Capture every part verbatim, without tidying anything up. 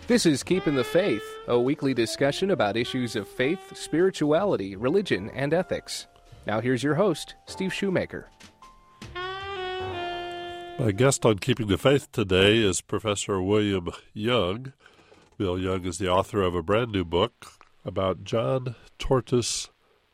This is Keeping the Faith, a weekly discussion about issues of faith, spirituality, religion, and ethics. Now here's your host, Steve Shoemaker. My guest on Keeping the Faith today is Professor William Young. Bill Young is the author of a brand new book about John Tortoise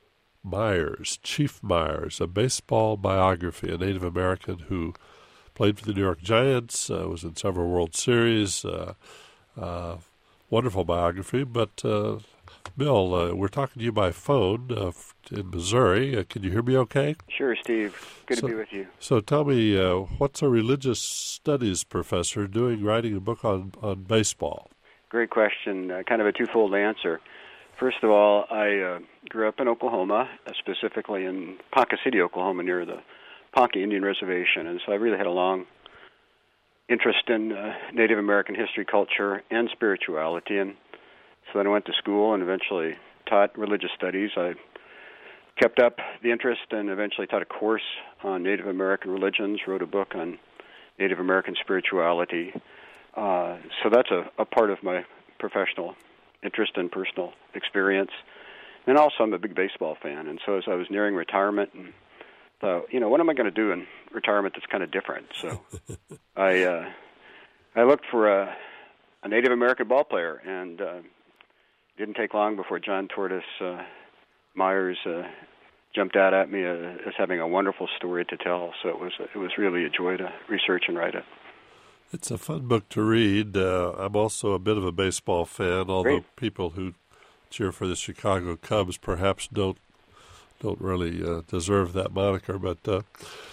Myers, Chief Myers, a baseball biography, a Native American who played for the New York Giants, uh, was in several World Series, uh, uh, wonderful biography. But, uh, Bill, uh, we're talking to you by phone uh, in Missouri. Uh, can you hear me okay? Sure, Steve. Good so, to be with you. So tell me, uh, what's a religious studies professor doing writing a book on, on baseball? Great question. Uh, kind of a twofold answer. First of all, I uh, grew up in Oklahoma, uh, specifically in Ponca City, Oklahoma, near the Ponca Indian Reservation. And so I really had a long interest in uh, Native American history, culture, and spirituality. And so then I went to school and eventually taught religious studies. I kept up the interest and eventually taught a course on Native American religions, wrote a book on Native American spirituality. Uh, so that's a, a part of my professional interest and personal experience. And also I'm a big baseball fan. And so as I was nearing retirement and thought, you know, what am I going to do in retirement that's kind of different? So I uh, I looked for a, a Native American ball player, and uh, didn't take long before John Tortoise uh, Myers uh, jumped out at me uh, as having a wonderful story to tell. So it was it was really a joy to research and write it. It's a fun book to read. Uh, I'm also a bit of a baseball fan, although Great. People who cheer for the Chicago Cubs perhaps don't don't really uh, deserve that moniker. But uh,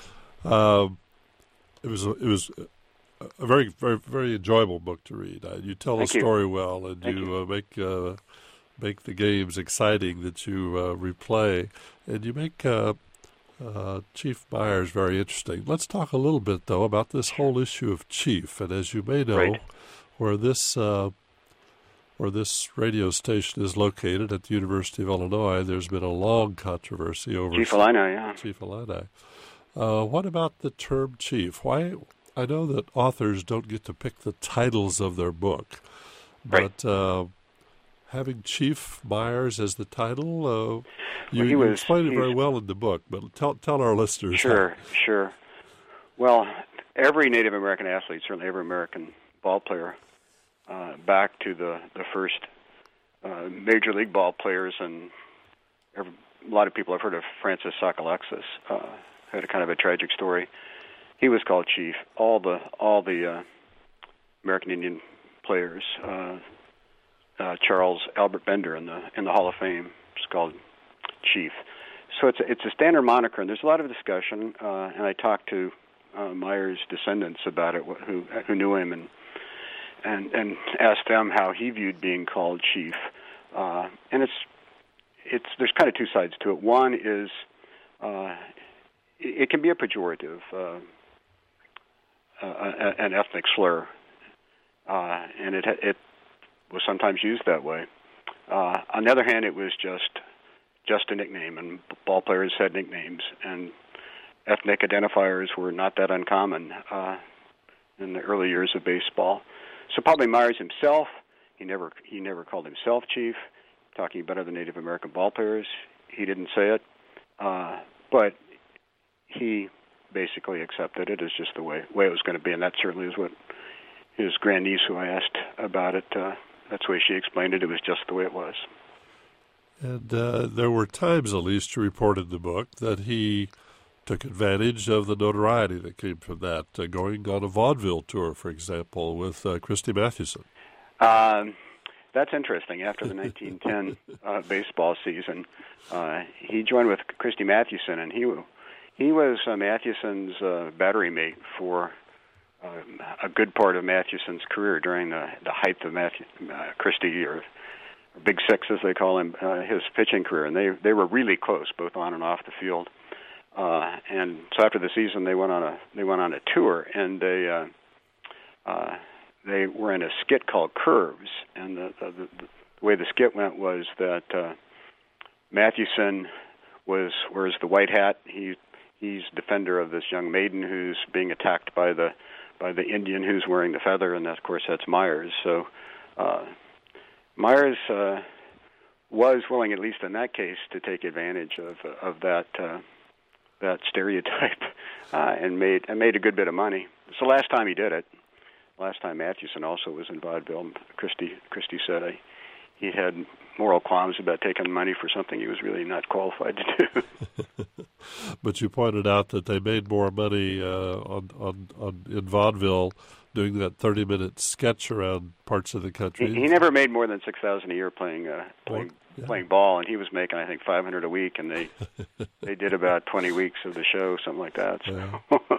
um, it was a, it was a very very very enjoyable book to read. Uh, you tell Thank the you. story well, and Thank you, you. Uh, make uh, make the games exciting that you uh, replay, and you make. Uh, Uh, Chief Myers very interesting. Let's talk a little bit, though, about this whole issue of chief. And as you may know, Right. where this uh, where this radio station is located at the University of Illinois, there's been a long controversy over Chief Illini, yeah. Chief Illini. Uh, what about the term chief? Why? I know that authors don't get to pick the titles of their book, but Right. uh, having Chief Myers as the title, uh, you, Well, he you was- explain it very he's- well in the book, but tell tell our listeners. Sure, sure. Well, every Native American athlete, certainly every American ball player, uh, back to the the first uh, major league ball players, and every, a lot of people have heard of Francis Sockalexis, uh, had a kind of a tragic story. He was called Chief. All the all the uh, American Indian players, uh, uh, Charles Albert Bender in the in the Hall of Fame, is called Chief. So it's a, it's a standard moniker, and there's a lot of discussion. Uh, and I talked to uh, Myers' descendants about it, who who knew him, and and and asked them how he viewed being called Chief. Uh, and it's it's there's kind of two sides to it. One is uh, it, it can be a pejorative, uh, uh, an ethnic slur, uh, and it it was sometimes used that way. Uh, on the other hand, it was just just a nickname, and ball players had nicknames, and ethnic identifiers were not that uncommon uh, in the early years of baseball. So probably Myers himself, he never he never called himself Chief. Talking about other Native American ball players, he didn't say it, uh, but he basically accepted it as just the way way it was going to be, and that certainly is what his grandniece, who I asked about it, uh, that's the way she explained it. It was just the way it was. And uh, there were times, at least, you reported in the book that he took advantage of the notoriety that came from that, uh, going on a vaudeville tour, for example, with uh, Christy Mathewson. Um, that's interesting. After the nineteen ten uh, baseball season, uh, he joined with Christy Mathewson, and he he was uh, Mathewson's uh, battery mate for uh, a good part of Mathewson's career during the, the height of Matthew, uh, Christy, or Big Six, as they call him, uh, his pitching career, and they they were really close, both on and off the field. Uh, and so after the season, they went on a they went on a tour, and they uh, uh, they were in a skit called Curves, and the the, the, the way the skit went was that uh, Mathewson was wears the white hat. He he's defender of this young maiden who's being attacked by the by the Indian who's wearing the feather, and of course that's Myers. So Uh, Myers uh, was willing, at least in that case, to take advantage of of that uh, that stereotype, uh, and made and made a good bit of money. It's the last time he did it. Last time Mathewson also was in vaudeville. Christie Christie said I, he had moral qualms about taking money for something he was really not qualified to do. But you pointed out that they made more money uh, on, on on in vaudeville doing that thirty-minute sketch around parts of the country. He, he never made more than six thousand a year playing uh, playing yeah. playing ball, and he was making I think five hundred a week, and they they did about twenty weeks of the show, something like that. So. Yeah.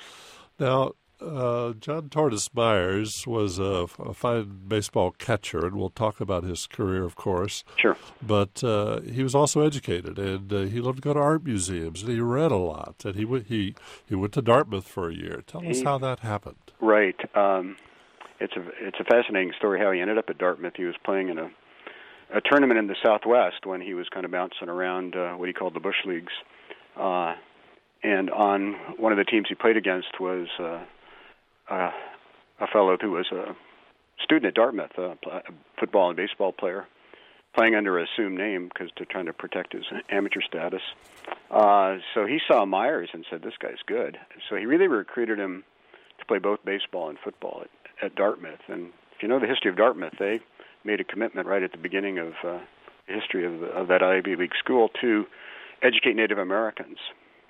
Now, uh, John Tortoise Myers was a, a fine baseball catcher, and we'll talk about his career, of course. Sure. But uh, he was also educated, and uh, he loved to go to art museums, and he read a lot. And he went, he he went to Dartmouth for a year. Tell he, us how that happened. Right. Um, it's a it's a fascinating story how he ended up at Dartmouth. He was playing in a a tournament in the Southwest when he was kind of bouncing around uh, what he called the Bush Leagues. Uh, and on one of the teams he played against was uh, uh, a fellow who was a student at Dartmouth, a football and baseball player, playing under an assumed name because they're trying to protect his amateur status. Uh, so he saw Myers and said, this guy's good. So he really recruited him to play both baseball and football at, at Dartmouth. And if you know the history of Dartmouth, they made a commitment right at the beginning of uh, the history of, of that Ivy League school to educate Native Americans.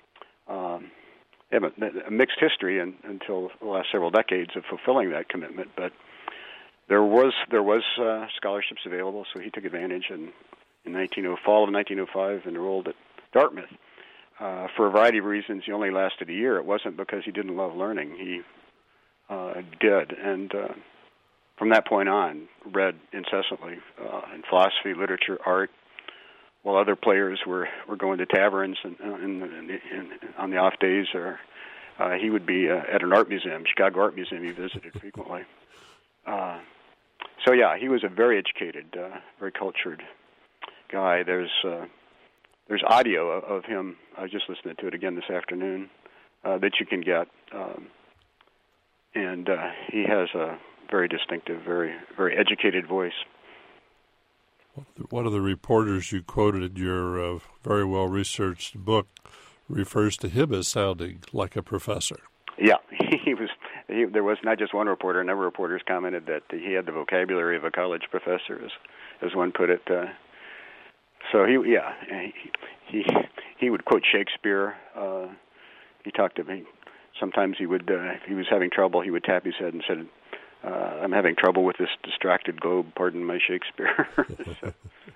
Um, they have a, a mixed history in, until the last several decades of fulfilling that commitment, but there was there was uh, scholarships available, so he took advantage and in nineteen oh fall of nineteen oh five enrolled at Dartmouth. Uh, for a variety of reasons, he only lasted a year. It wasn't because he didn't love learning; he uh, did, and uh, from that point on, read incessantly uh, in philosophy, literature, art. While other players were, were going to taverns and, uh, in, in, in, on the off days, or uh, he would be uh, at an art museum, Chicago Art Museum. He visited frequently. Uh, so yeah, he was a very educated, uh, very cultured guy. There's uh, there's audio of, of him. I was just listening to it again this afternoon uh, that you can get, um, and uh, he has a very distinctive, very very educated voice. One of the reporters you quoted in your uh, very well-researched book refers to him as sounding like a professor. Yeah, he was. He, there was not just one reporter. A number of reporters commented that he had the vocabulary of a college professor, as as one put it. Uh, so he, yeah, he he, he would quote Shakespeare. Uh, he talked to me. Sometimes he would, uh, if he was having trouble, he would tap his head and said, Uh, I'm having trouble with this distracted globe, pardon my Shakespeare. So.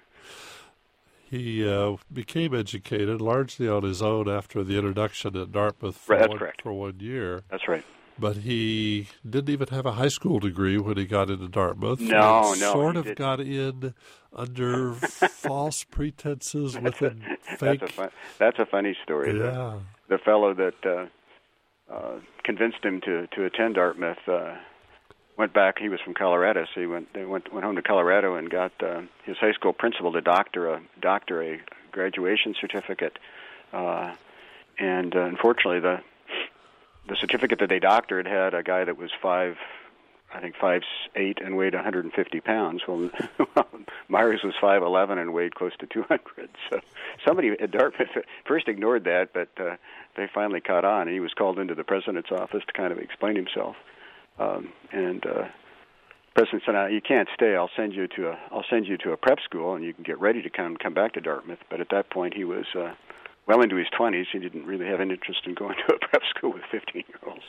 He uh, became educated largely on his own after the introduction at Dartmouth for, right, that's one, correct. for one year. That's right. But he didn't even have a high school degree when he got into Dartmouth. No, he no. sort he of didn't. got in under false pretenses with a fake... That's a, fun, that's a funny story. Yeah. The, the fellow that uh, uh, convinced him to, to attend Dartmouth... Uh, went back. He was from Colorado, so he went. They went went home to Colorado and got uh, his high school principal to doctor a doctor a graduation certificate. Uh, and uh, unfortunately, the the certificate that they doctored had a guy that was five, I think five eight and weighed one hundred fifty pounds. Well, Myers was five eleven and weighed close to two hundred. So somebody at Dartmouth first ignored that, but uh, they finally caught on. And he was called into the president's office to kind of explain himself. Um, and uh, the president said, "You can't stay. I'll send you to a I'll send you to a prep school, and you can get ready to come come back to Dartmouth." But at that point, he was uh, well into his twenties. He didn't really have any interest in going to a prep school with fifteen-year-olds.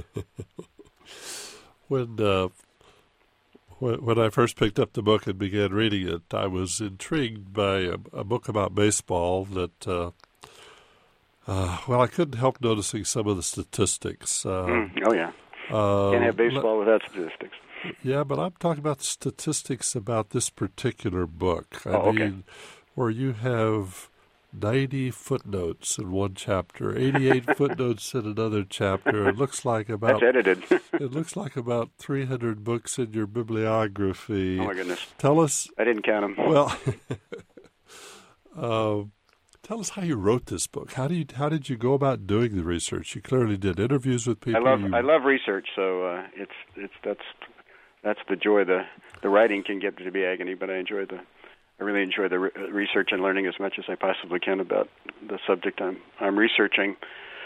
when uh, when when I first picked up the book and began reading it, I was intrigued by a, a book about baseball that. Uh, uh, well, I couldn't help noticing some of the statistics. Uh, mm, oh yeah. Uh, Can't have baseball without statistics. Yeah, but I'm talking about the statistics about this particular book. I oh, mean, okay. where you have ninety footnotes in one chapter, eighty-eight footnotes in another chapter. It looks like about That's edited. it looks like about three hundred books in your bibliography. Oh my goodness! Tell us. I didn't count them. Well. uh, Tell us how you wrote this book. How do you how did you go about doing the research? You clearly did interviews with people. I love you... I love research, so uh, it's it's that's that's the joy. The the writing can get to be agony, but I enjoy the I really enjoy the re- research and learning as much as I possibly can about the subject I'm I'm researching.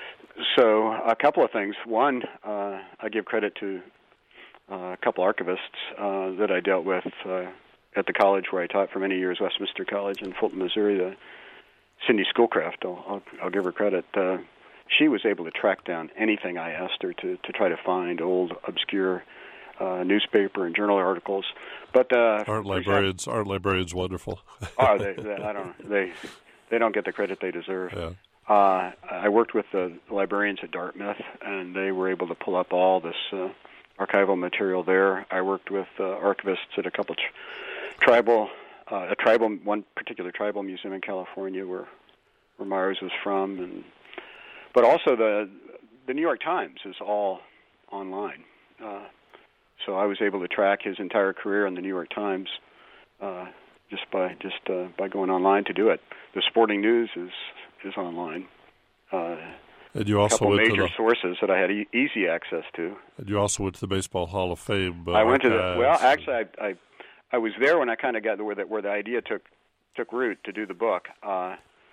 So a couple of things. One, uh, I give credit to uh, a couple archivists uh, that I dealt with uh, at the college where I taught for many years, Westminster College in Fulton, Missouri. The Cindy Schoolcraft, I'll, I'll, I'll give her credit. Uh, she was able to track down anything I asked her to, to try to find, old, obscure uh, newspaper and journal articles. But uh, aren't librarians example, aren't librarians wonderful? oh, they, they, I don't know. They they don't get the credit they deserve. Yeah. Uh, I worked with the librarians at Dartmouth, and they were able to pull up all this uh, archival material there. I worked with uh, archivists at a couple tr- tribal, uh, a tribal, one particular tribal museum in California where where Myers was from, and but also the the New York Times is all online. Uh, so I was able to track his entire career in the New York Times uh, just by just uh, by going online to do it. The Sporting News is is online. Uh, and you also a couple went major to the, sources that I had e- easy access to. And you also went to the Baseball Hall of Fame. Uh, I went to the archives. well. Actually, I, I I was there when I kind of got where the where the idea took took root to do the book. Uh,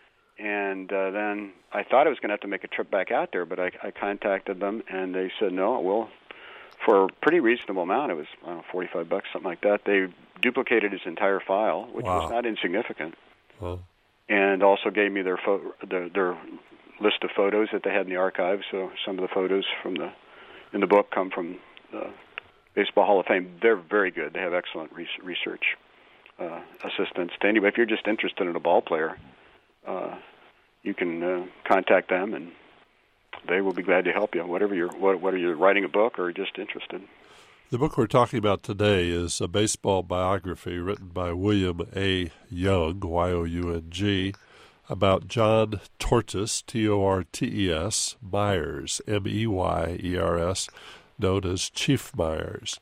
and uh, then I thought I was going to have to make a trip back out there, but I, I contacted them, and they said no. Well, for a pretty reasonable amount, it was I don't know, forty-five bucks, something like that. They duplicated his entire file, which wow. was not insignificant. Well. And also gave me their, pho- their their list of photos that they had in the archives. So some of the photos from the in the book come from the Baseball Hall of Fame. They're very good. They have excellent re- research uh, assistants. To anybody, if you're just interested in a ball player, uh, you can uh, contact them, and they will be glad to help you. Whatever you're, whether you're writing a book or just interested. The book we're talking about today is a baseball biography written by William A. Young, Y O U N G, about John Tortes, T O R T E S, Myers, M E Y E R S, known as Chief Myers.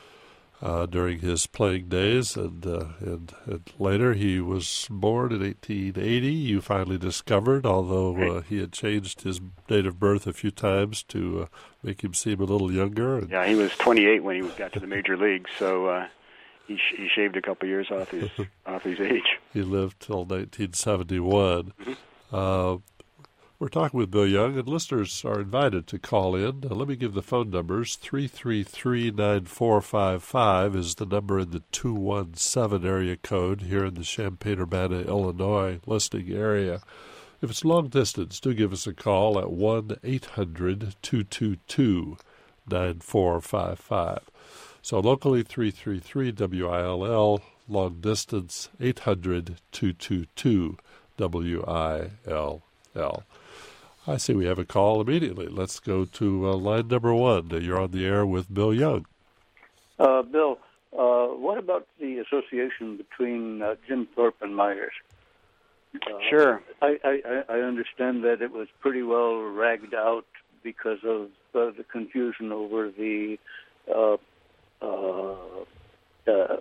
Uh, during his playing days, and, uh, and and later he was born in eighteen eighty. You finally discovered, although uh, he had changed his date of birth a few times to uh, make him seem a little younger. Yeah, he was twenty-eight when he got to the major leagues, so uh, he sh- he shaved a couple years off his off his age. He lived till nineteen seventy-one. Mm-hmm. Uh, We're talking with Bill Young, and listeners are invited to call in. Uh, let me give the phone numbers. three three three, nine four five five is the number in the two one seven area code here in the Champaign-Urbana, Illinois listening area. If it's long distance, do give us a call at one eight hundred two two two nine four five five. So locally, three three three W I L L, long distance, eight hundred two two two W I L L. I see we have a call immediately. Let's go to uh, line number one. Uh, you're on the air with Bill Young. Uh, Bill, uh, what about the association between uh, Jim Thorpe and Myers? Uh, sure. I, I, I understand that it was pretty well ragged out because of uh, the confusion over the, uh, uh, uh,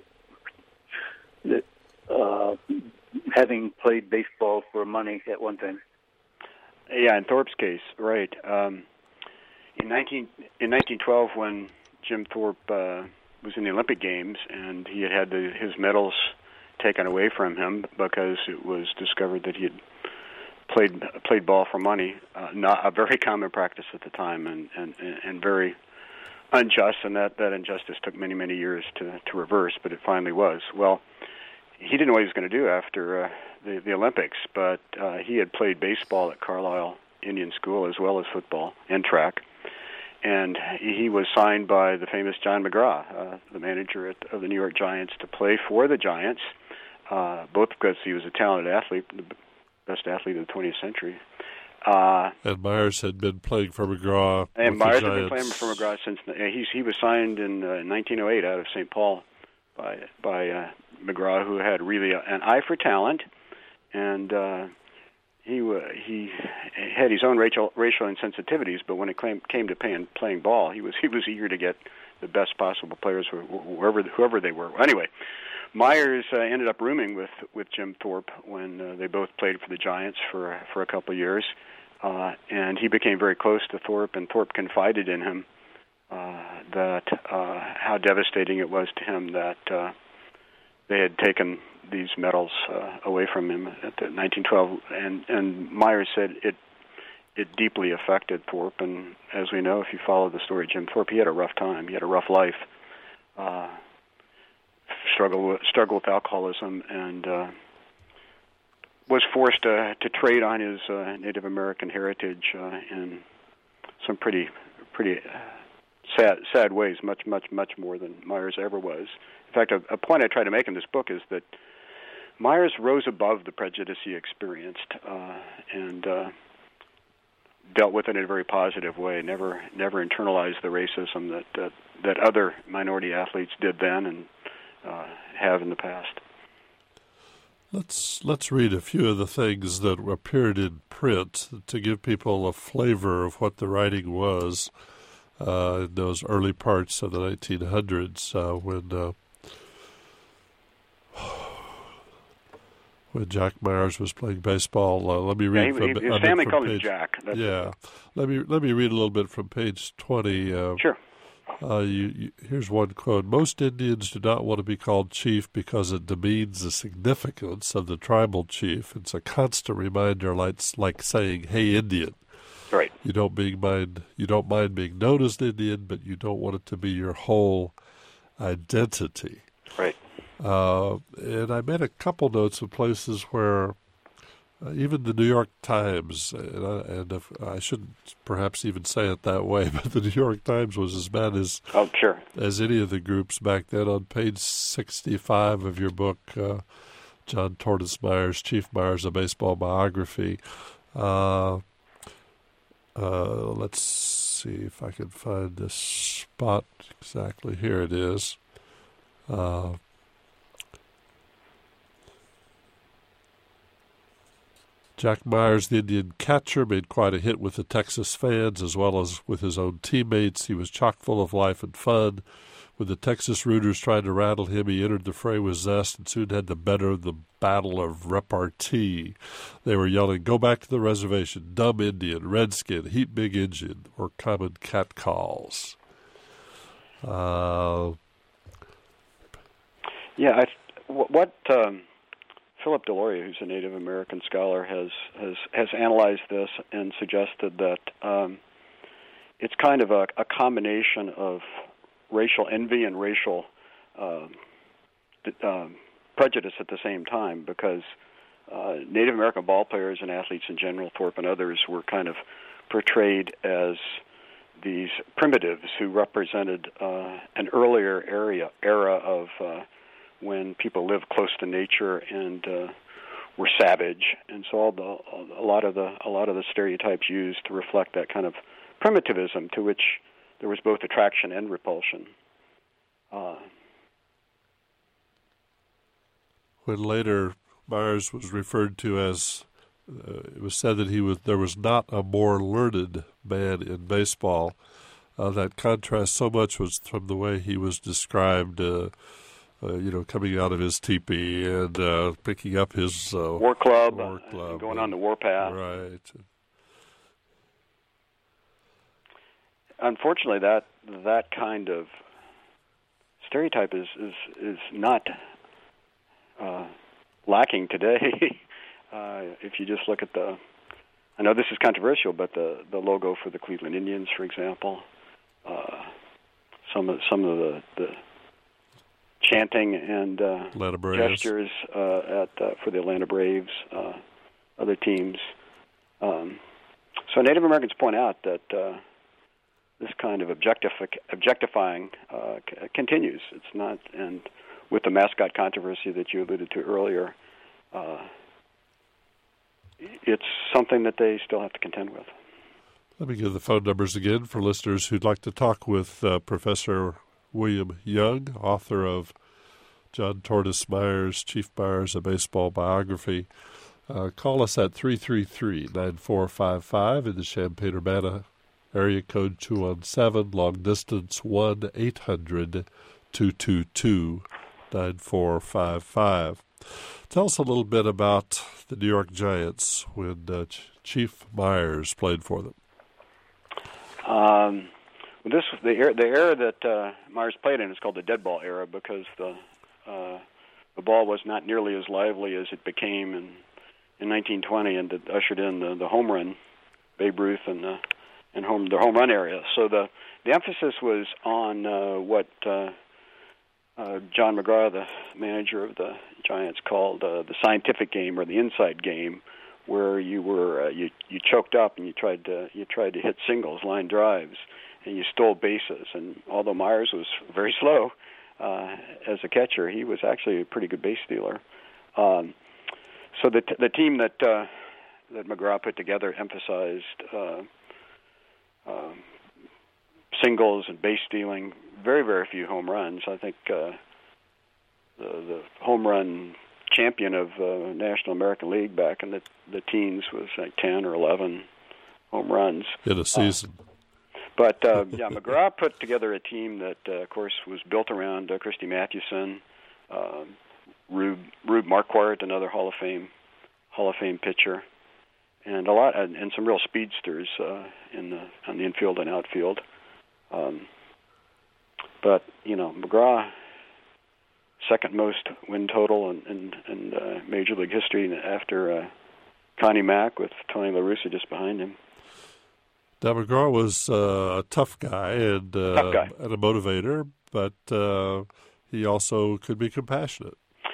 the uh, having played baseball for money at one time. Yeah, in Thorpe's case, right. Um, in nineteen in nineteen twelve, when Jim Thorpe uh, was in the Olympic Games, and he had had the, his medals taken away from him because it was discovered that he had played played ball for money, uh, not a very common practice at the time, and and, and very unjust. And that, that injustice took many many years to to reverse, but it finally was. Well, he didn't know what he was going to do after. Uh, The, the Olympics, but uh, he had played baseball at Carlisle Indian School as well as football and track, and he was signed by the famous John McGraw, uh, the manager at, of the New York Giants, to play for the Giants, uh, both because he was a talented athlete, the best athlete of the twentieth century. Uh, and Myers had been playing for McGraw. And Myers had been playing for McGraw since uh, he's, he was signed in uh, nineteen oh eight out of Saint Paul by by uh, McGraw, who had really a, an eye for talent. And uh, he uh, he had his own racial racial insensitivities, but when it came came to playing playing ball, he was he was eager to get the best possible players whoever whoever they were. Anyway, Myers uh, ended up rooming with, with Jim Thorpe when uh, they both played for the Giants for for a couple of years, uh, and he became very close to Thorpe, and Thorpe confided in him uh, that uh, how devastating it was to him that uh, they had taken these medals uh, away from him at the nineteen twelve, and and Myers said it it deeply affected Thorpe. And as we know, if you follow the story of Jim Thorpe, he had a rough time. He had a rough life. Uh, struggle with, struggle with alcoholism, and uh, was forced to, to trade on his uh, Native American heritage uh, in some pretty pretty sad sad ways, much much much more than Myers ever was. In fact, a, a point I try to make in this book is that Myers rose above the prejudice he experienced uh, and uh, dealt with it in a very positive way. Never never internalized the racism that that, that other minority athletes did then and uh, have in the past. Let's let's read a few of the things that appeared in print to give people a flavor of what the writing was uh, in those early parts of the nineteen hundreds uh, when uh, when Jack Myers was playing baseball. Uh, let me read. Yeah, he, from, his uh, family from called him page, Jack. That's yeah, it. let me let me read a little bit from page twenty. Uh, sure. Uh, you, you, here's one quote. Most Indians do not want to be called chief because it demeans the significance of the tribal chief. It's a constant reminder, like, like saying, hey, Indian. Right. You don't being mind, you don't mind being known as an Indian, but you don't want it to be your whole identity. Right. Uh, and I made a couple notes of places where Uh, even the New York Times, and, I, and if, I shouldn't perhaps even say it that way, but the New York Times was as bad as oh, sure. as any of the groups back then. On page sixty-five of your book, uh, John Tortoise Myers, Chief Myers, A Baseball Biography. Uh, uh, let's see if I can find this spot exactly. Here it is. Uh, Jack Myers, the Indian catcher, made quite a hit with the Texas fans as well as with his own teammates. He was chock full of life and fun. When the Texas rooters tried to rattle him, he entered the fray with zest and soon had the better of the battle of repartee. They were yelling, "Go back to the reservation, dumb Indian, redskin, heap big Indian," or common cat calls. Uh, yeah, I, what... Um Philip Deloria, who's a Native American scholar, has has, has analyzed this and suggested that um, it's kind of a, a combination of racial envy and racial uh, uh, prejudice at the same time, because uh, Native American ball players and athletes in general, Thorpe and others, were kind of portrayed as these primitives who represented uh, an earlier area era of uh, when people lived close to nature and uh, were savage, and so all the a lot of the a lot of the stereotypes used to reflect that kind of primitivism, to which there was both attraction and repulsion. Uh, when later Myers was referred to as, uh, it was said that he was there was not a more learned man in baseball. Uh, that contrast so much was from the way he was described. Uh, Uh, you know, coming out of his teepee and uh, picking up his uh, war club, war club uh, going and, on the warpath. Right. Unfortunately, that that kind of stereotype is is is not uh, lacking today. uh, if you just look at the, I know this is controversial, but the the logo for the Cleveland Indians, for example, uh, some of some of the the chanting and uh, gestures uh, at uh, for the Atlanta Braves, uh, other teams. Um, so Native Americans point out that uh, this kind of objectific- objectifying uh, c- continues. It's not, and with the mascot controversy that you alluded to earlier, uh, it's something that they still have to contend with. Let me give the phone numbers again for listeners who'd like to talk with uh, Professor William Young, author of John Tortoise Myers, Chief Myers, A Baseball Biography. Uh, call us at three three three, nine four five five in the Champaign-Urbana area code two one seven, long distance one eight hundred, two two two, nine four five five. Tell us a little bit about the New York Giants when uh, Ch- Chief Myers played for them. Um, Well, this the era, the era that uh, Myers played in is called the dead ball era because the uh, the ball was not nearly as lively as it became in in nineteen twenty, and it ushered in the, the home run, Babe Ruth and the and home the home run area. So the the emphasis was on uh, what uh, uh, John McGraw, the manager of the Giants, called uh, the scientific game or the inside game, where you were uh, you you choked up and you tried to you tried to hit singles, line drives, and you stole bases. And although Myers was very slow uh, as a catcher, he was actually a pretty good base stealer. Um, so the t- the team that uh, that McGraw put together emphasized uh, uh, singles and base stealing. Very very few home runs. I think uh, the the home run champion of uh, National American League back in the the teens was like ten or eleven home runs in a season. Uh, But, uh, yeah, McGraw put together a team that, uh, of course, was built around uh, Christy Mathewson, uh, Rube, Rube Marquardt, another Hall of Fame Hall of Fame pitcher, and a lot and, and some real speedsters uh, in the on the infield and outfield. Um, but, you know, McGraw, second most win total in, in, in uh, Major League history after uh, Connie Mack with Tony La Russa just behind him. Now, McGraw was uh, a tough guy and, uh, tough guy and a motivator, but uh, he also could be compassionate.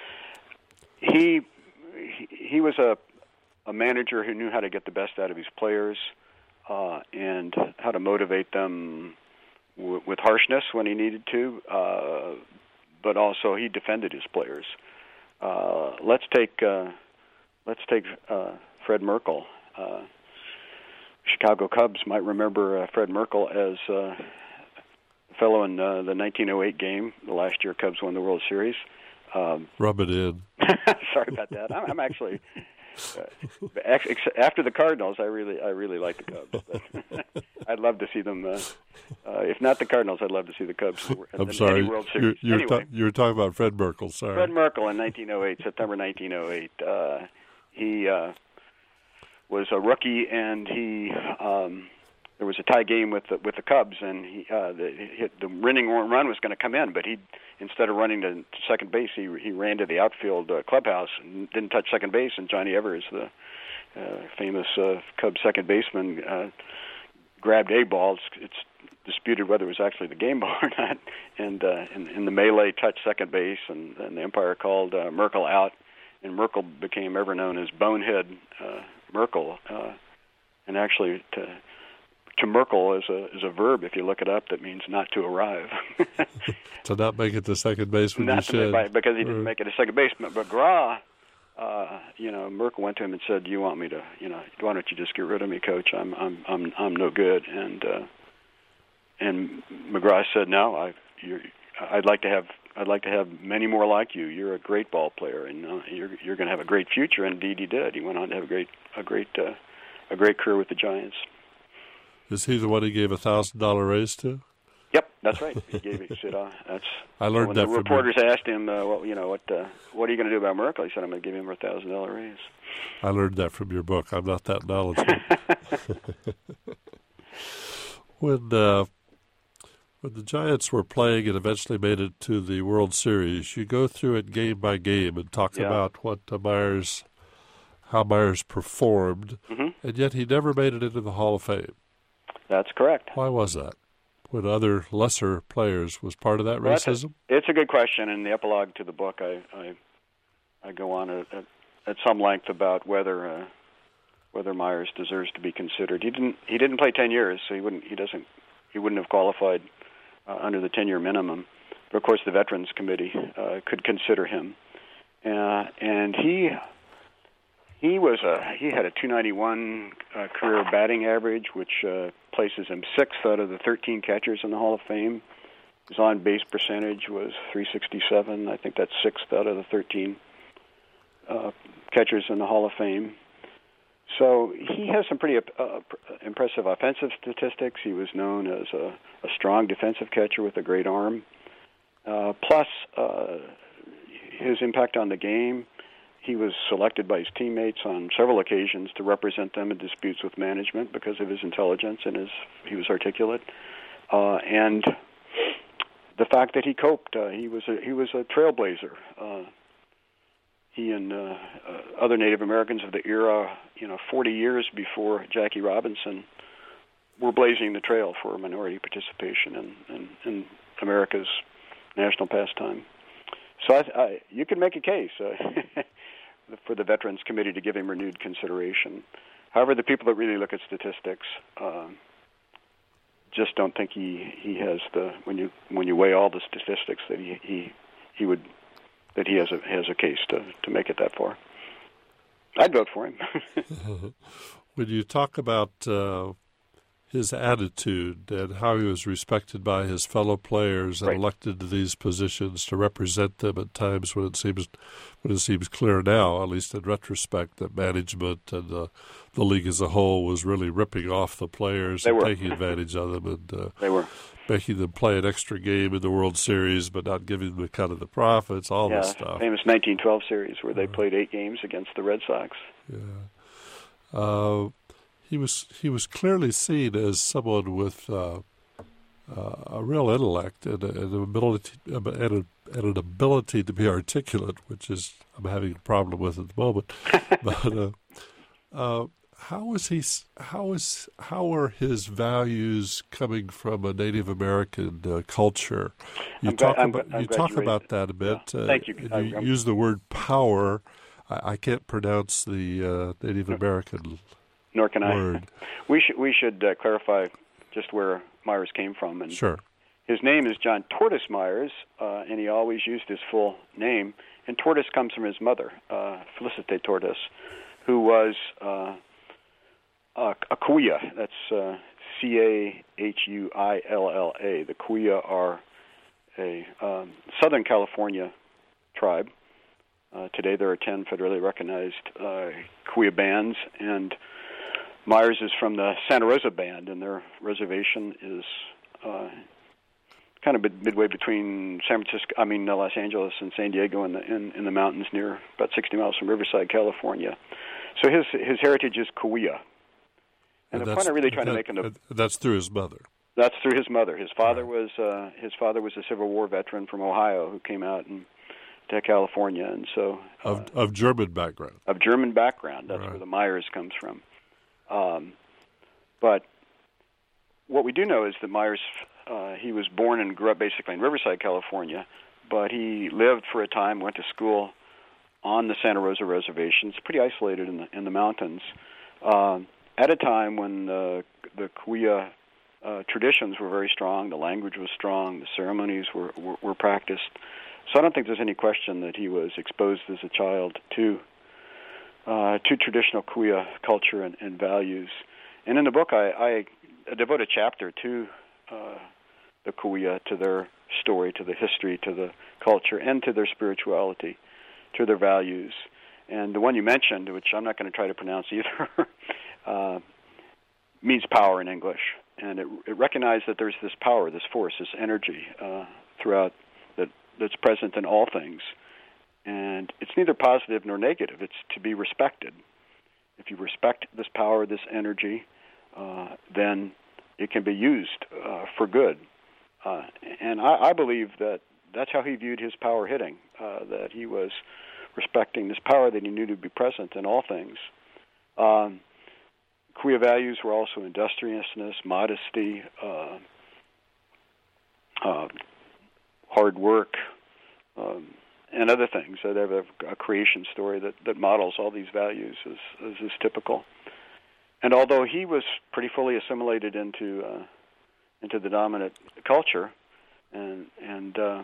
He he was a a manager who knew how to get the best out of his players uh, and how to motivate them w- with harshness when he needed to, uh, but also he defended his players. Uh, let's take uh, let's take uh, Fred Merkle. Uh, Chicago Cubs might remember uh, Fred Merkle as uh, a fellow in uh, the nineteen oh eight game, the last year Cubs won the World Series. Um, Rub it in. Sorry about that. I'm, I'm actually, uh, actually after the Cardinals. I really, I really like the Cubs. But I'd love to see them. Uh, uh, if not the Cardinals, I'd love to see the Cubs. I'm sorry. World Series. You're, you're, anyway, ta- you're talking about Fred Merkle. Sorry. Fred Merkle in nineteen oh eight, September nineteen oh eight. Uh, he. Uh, was a rookie, and he um, there was a tie game with the, with the Cubs, and he uh, the, hit, the winning run was going to come in, but he instead of running to second base, he he ran to the outfield uh, clubhouse and didn't touch second base. And Johnny Evers, the uh, famous uh, Cubs second baseman, uh, grabbed a ball. It's, it's disputed whether it was actually the game ball or not, and uh, in, in the melee touched second base, and, and the umpire called uh, Merkle out, and Merkle became ever known as Bonehead Uh, Merkle, uh, and actually to to Merkle is a is a verb. If you look it up, that means not to arrive. To not make it to second base when not you should, make, because he didn't or... make it to second base. But McGraw, uh, you know, Merkle went to him and said, "Do you want me to? You know, why don't you just get rid of me, Coach? I'm I'm I'm I'm no good." And uh, and McGraw said, "No, I you're, I'd like to have." I'd like to have many more like you. You're a great ball player, and uh, you're you're going to have a great future. And indeed, he did. He went on to have a great a great uh, a great career with the Giants. Is he the one he gave a thousand dollar raise to? Yep, that's right. He gave it. He said, uh, "That's." I learned when that the from reporters your... asked him, uh, "What you know? What uh, what are you going to do about Merkle?" He said, "I'm going to give him a thousand dollar raise." I learned that from your book. I'm not that knowledgeable. when. Uh, When the Giants were playing and eventually made it to the World Series, you go through it game by game and talk yeah. about what uh, Myers, how Myers performed, mm-hmm. and yet he never made it into the Hall of Fame. That's correct. Why was that? When other lesser players was part of that well, racism? A, it's a good question. In the epilogue to the book, I I, I go on at, at, at some length about whether uh, whether Myers deserves to be considered. He didn't he didn't play ten years, so he wouldn't he doesn't he wouldn't have qualified Uh, under the ten-year minimum. But, of course, the Veterans Committee uh, could consider him. Uh, and he he was a, he had a two ninety-one uh, career batting average, which uh, places him sixth out of the thirteen catchers in the Hall of Fame. His on-base percentage was three sixty-seven. I think that's sixth out of the thirteen uh, catchers in the Hall of Fame. So he has some pretty uh, impressive offensive statistics. He was known as a, a strong defensive catcher with a great arm. Uh, plus, uh, his impact on the game, he was selected by his teammates on several occasions to represent them in disputes with management because of his intelligence and his he was articulate. uh, and the fact that he coped. Uh, he was a, he was a trailblazer. Uh, he and uh, uh, other Native Americans of the era, you know, forty years before Jackie Robinson, were blazing the trail for minority participation in, in, in America's national pastime. So I, I, you can make a case uh, for the Veterans Committee to give him renewed consideration. However, the people that really look at statistics uh, just don't think he, he has the when you when you weigh all the statistics that he he, he would that he has a has a case to, to make it that far. I'd vote for him. When you talk about uh, his attitude and how he was respected by his fellow players and right. elected to these positions to represent them at times when it seems when it seems clear now, at least in retrospect, that management and uh, the league as a whole was really ripping off the players they and were. taking advantage of them and uh, they were. making them play an extra game in the World Series but not giving them a cut of the profits, all yeah, this stuff. Famous nineteen twelve series where they uh, played eight games against the Red Sox. Yeah. Uh, He was he was clearly seen as someone with uh, uh, a real intellect and, a, and an ability and, a, and an ability to be articulate, which is I'm having a problem with at the moment. But uh, uh, how was he? How was how are his values coming from a Native American uh, culture? You I'm talk glad, about I'm, you I'm talk you about that a bit. Yeah. Uh, Thank you. You I, use the word power. I, I can't pronounce the uh, Native American. Nor can word. I. We should we should uh, clarify just where Myers came from. And sure. His name is John Tortis Myers, uh, and he always used his full name. And Tortis comes from his mother, uh, Felicite Tortis, who was uh, a, a Cahuilla. That's uh, C A H U I L L A. The Cahuilla are a um, Southern California tribe. Uh, today there are ten federally recognized uh, Cahuilla bands, and Myers is from the Santa Rosa Band, and their reservation is uh, kind of mid- midway between San Francisco, I mean uh, Los Angeles and San Diego, in the in, in the mountains near about sixty miles from Riverside, California. So his his heritage is Cahuilla, and, and the point I'm really trying that, to make in the that's through his mother. That's through his mother. His father right. was uh, his father was a Civil War veteran from Ohio who came out and to California, and so uh, of of German background. Of German background. That's right. where the Myers comes from. Um, but what we do know is that Myers, uh, he was born and grew up basically in Riverside, California, but he lived for a time, went to school on the Santa Rosa Reservation. It's pretty isolated in the in the mountains. Um, at a time when uh, the Cahuilla uh, traditions were very strong, the language was strong, the ceremonies were, were, were practiced. So I don't think there's any question that he was exposed as a child to uh, to traditional Cahuilla culture and, and values. And in the book, I, I devote a chapter to uh, the Cahuilla, to their story, to the history, to the culture, and to their spirituality, to their values. And the one you mentioned, which I'm not going to try to pronounce either, uh, means power in English. And it, it recognized that there's this power, this force, this energy uh, throughout that that's present in all things. And it's neither positive nor negative. It's to be respected. If you respect this power, this energy, uh, then it can be used uh, for good. Uh, and I, I believe that that's how he viewed his power hitting, uh, that he was respecting this power that he knew to be present in all things. Um, Cahuilla values were also industriousness, modesty, uh, uh, hard work, um, and other things. So they have a, a creation story that, that models all these values as, as is typical. And although he was pretty fully assimilated into uh, into the dominant culture, and and uh,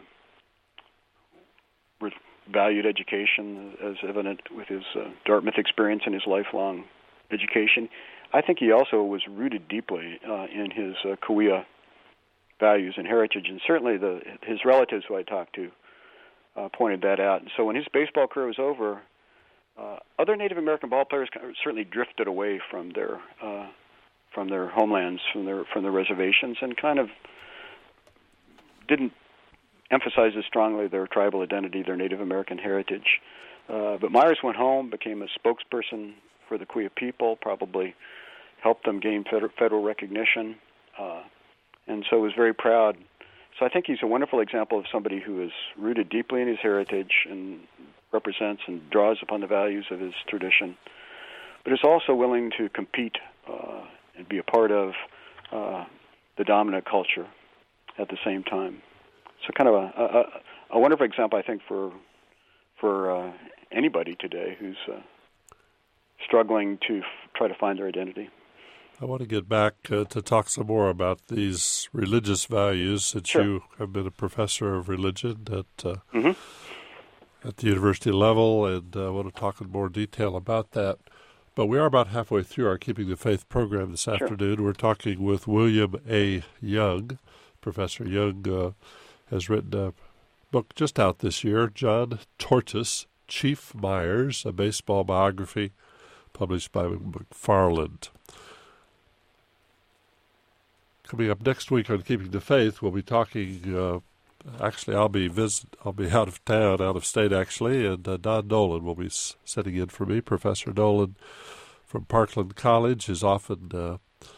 valued education as evident with his uh, Dartmouth experience and his lifelong education, I think he also was rooted deeply uh, in his uh, Cahuilla values and heritage, and certainly the his relatives who I talked to uh, pointed that out. And so when his baseball career was over, uh, other Native American ball players certainly drifted away from their uh, from their homelands, from their from their reservations, and kind of didn't emphasize as strongly their tribal identity, their Native American heritage. Uh, but Myers went home, became a spokesperson for the Cahuilla people, probably helped them gain federal, federal recognition, uh, and so was very proud. So I think he's a wonderful example of somebody who is rooted deeply in his heritage and represents and draws upon the values of his tradition, but is also willing to compete uh, and be a part of uh, the dominant culture at the same time. So kind of a, a, a wonderful example, I think, for for uh, anybody today who's uh, struggling to f- try to find their identity. I want to get back uh, to talk some more about these religious values, since Sure. you have been a professor of religion at uh, Mm-hmm. at the university level, and I uh, want to talk in more detail about that. But we are about halfway through our Keeping the Faith program this Sure. afternoon. We're talking with William A. Young. Professor Young uh, has written a book just out this year, John Tortis, Chief Myers, a baseball biography, published by McFarland. Coming up next week on Keeping the Faith, we'll be talking. Uh, actually, I'll be visit. I'll be out of town, out of state, actually, and uh, Don Nolan will be s- sitting in for me. Professor Nolan from Parkland College has often uh,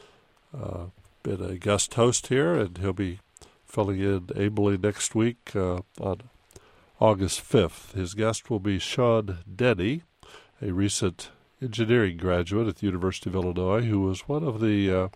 uh, been a guest host here, and he'll be filling in ably next week uh, on August fifth. His guest will be Sean Denny, a recent engineering graduate at the University of Illinois, who was one of the uh,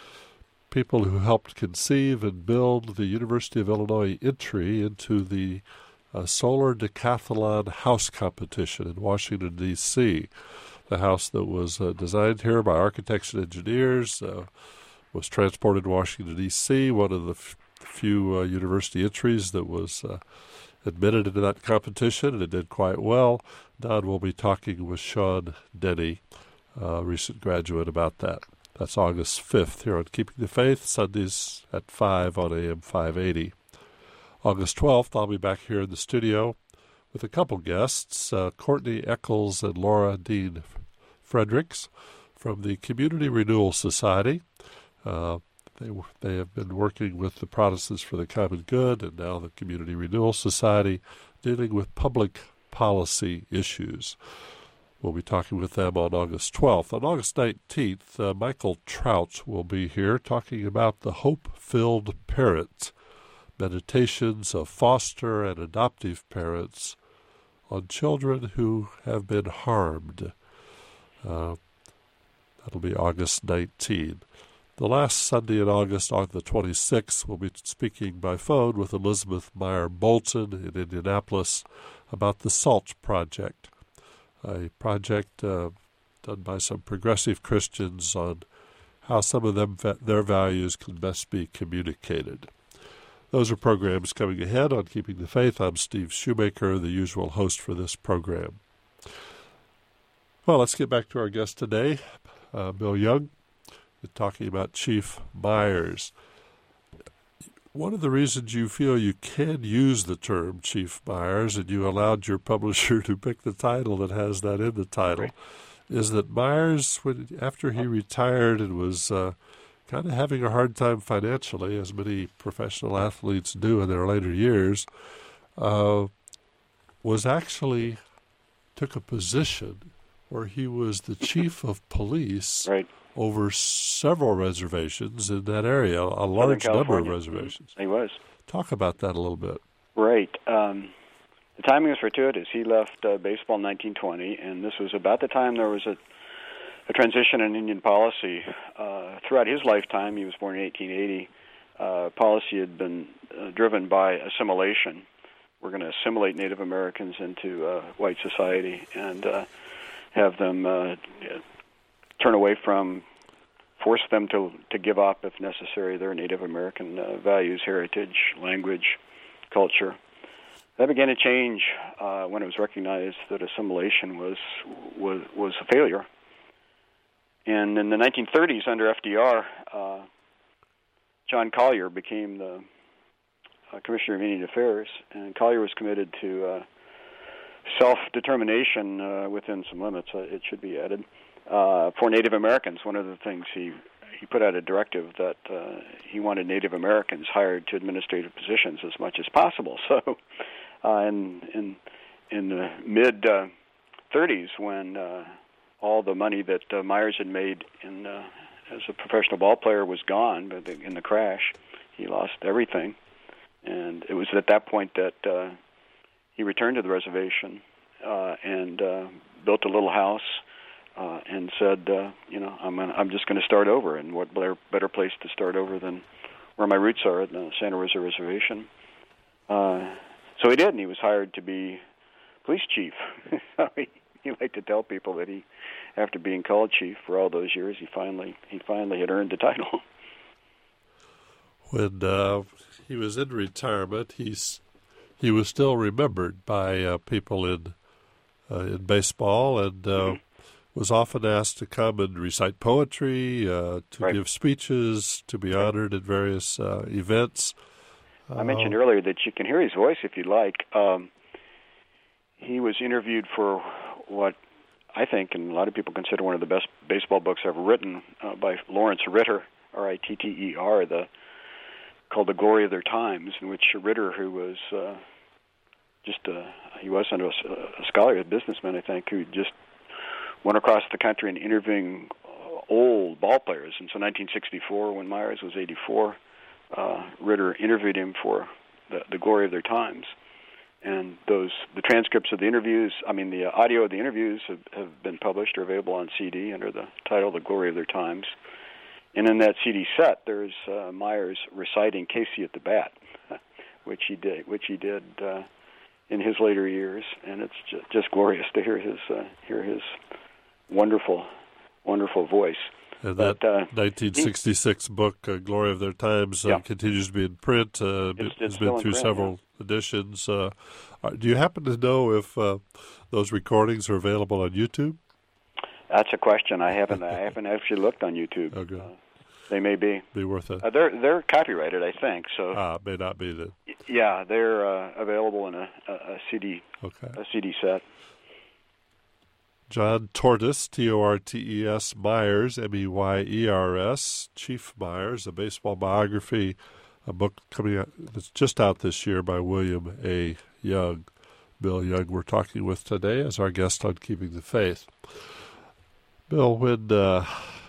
people who helped conceive and build the University of Illinois entry into the uh, Solar Decathlon House Competition in Washington, D C The house that was uh, designed here by architects and engineers uh, was transported to Washington, D C, one of the f- few uh, university entries that was uh, admitted into that competition, and it did quite well. Don will be talking with Sean Denny, a recent graduate, about that. That's August fifth here on Keeping the Faith, Sundays at five on A M five eighty. August twelfth, I'll be back here in the studio with a couple guests, uh, Courtney Eccles and Laura Dean Fredericks from the Community Renewal Society. Uh, they, they have been working with the Protestants for the Common Good and now the Community Renewal Society, dealing with public policy issues. We'll be talking with them on August twelfth. On August nineteenth, uh, Michael Trout will be here talking about the Hope-Filled Parent, meditations of foster and adoptive parents on children who have been harmed. Uh, that'll be August nineteenth. The last Sunday in August, on the twenty-sixth, we'll be speaking by phone with Elizabeth Meyer Bolton in Indianapolis about the SALT Project, a project uh, done by some progressive Christians on how some of them their values can best be communicated. Those are programs coming ahead on Keeping the Faith. I'm Steve Shoemaker, the usual host for this program. Well, let's get back to our guest today, uh, Bill Young, talking about Chief Myers. One of the reasons you feel you can use the term Chief Myers, and you allowed your publisher to pick the title that has that in the title, right, is that Myers, when, after he retired and was uh, kind of having a hard time financially, as many professional athletes do in their later years, uh, was actually took a position where he was the chief of police, right, over several reservations in that area, a large number of reservations. He was. Talk about that a little bit. Right. Um, the timing was fortuitous. He left uh, baseball in nineteen twenty, and this was about the time there was a, a transition in Indian policy. Uh, throughout his lifetime, he was born in eighteen eighty, uh, policy had been uh, driven by assimilation. We're going to assimilate Native Americans into uh, white society and uh, have them uh, turn away from, force them to to give up, if necessary, their Native American uh, values, heritage, language, culture. That began to change uh, when it was recognized that assimilation was was was a failure. And in the nineteen thirties, under F D R, uh, John Collier became the uh, Commissioner of Indian Affairs, and Collier was committed to uh, self-determination uh, within some limits. Uh, it should be added. Uh, for Native Americans, one of the things he he put out a directive that uh, he wanted Native Americans hired to administrative positions as much as possible. So, uh, in in in the mid uh, thirties, when uh, all the money that uh, Myers had made in uh, as a professional ball player was gone in the crash, he lost everything. And it was at that point that uh, he returned to the reservation uh, and uh, built a little house uh, and said, uh, you know, I'm gonna, I'm just going to start over. And what better, better place to start over than where my roots are at the Santa Rosa Reservation. Uh, so he did, and he was hired to be police chief. So he, he liked to tell people that he, after being called chief for all those years, he finally he finally had earned the title. When uh, he was in retirement, he's he was still remembered by uh, people in uh, in baseball, and uh, mm-hmm. was often asked to come and recite poetry, uh, to right. give speeches, to be honored at various uh, events. I mentioned uh, earlier that you can hear his voice if you like. Um, he was interviewed for what I think, and a lot of people consider one of the best baseball books ever written, uh, by Lawrence Ritter, R I T T E R, the called The Glory of Their Times, in which Ritter, who was uh, just a, he wasn't a, a scholar, a businessman, I think, who just went across the country and interviewing uh, old ball players. And so nineteen sixty-four, when Myers was eighty-four, uh, Ritter interviewed him for the, the Glory of Their Times. And those the transcripts of the interviews, I mean, the uh, audio of the interviews have, have been published or available on C D under the title The Glory of Their Times. And in that C D set, there's uh, Myers reciting Casey at the Bat, which he did, which he did uh, in his later years, and it's just, just glorious to hear his uh, hear his wonderful, wonderful voice. And that but, uh, nineteen sixty-six he, book, uh, Glory of Their Times, uh, yeah. continues to be in print. Uh, it's, it's has been through print, several yeah. editions. Uh, do you happen to know if uh, those recordings are available on YouTube? That's a question. I haven't. I haven't actually looked on YouTube. Okay. Uh, they may be. Be worth it. Uh, they're they're copyrighted, I think. So. Ah, may not be then. Yeah, they're uh, available in a, a, a C D. Okay. A C D set. John Tortes, T O R T E S, Myers, M E Y E R S, Chief Myers, a baseball biography, a book coming out that's just out this year by William A. Young. Bill Young we're talking with today as our guest on Keeping the Faith. Bill, when, uh,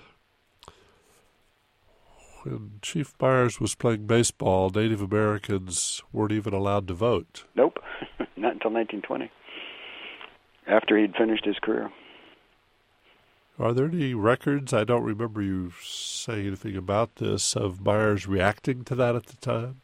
when Chief Myers was playing baseball, Native Americans weren't even allowed to vote. Nope, not until nineteen twenty. After he'd finished his career. Are there any records, I don't remember you saying anything about this, of Myers reacting to that at the time?